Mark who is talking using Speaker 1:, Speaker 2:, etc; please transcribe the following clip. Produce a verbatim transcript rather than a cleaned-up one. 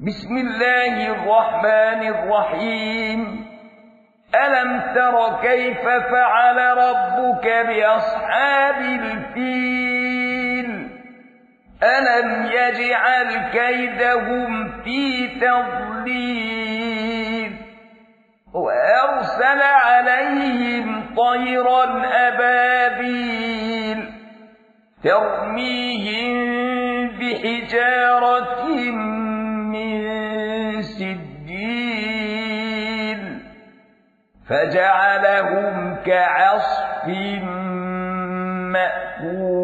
Speaker 1: بسم الله الرحمن الرحيم. ألم تر كيف فعل ربك بأصحاب الفيل؟ ألم يجعل كيدهم في تضليل وأرسل عليهم طيرا أبابيل ترميهم بحجارة من سجيل فجعلهم كعصف مأكول.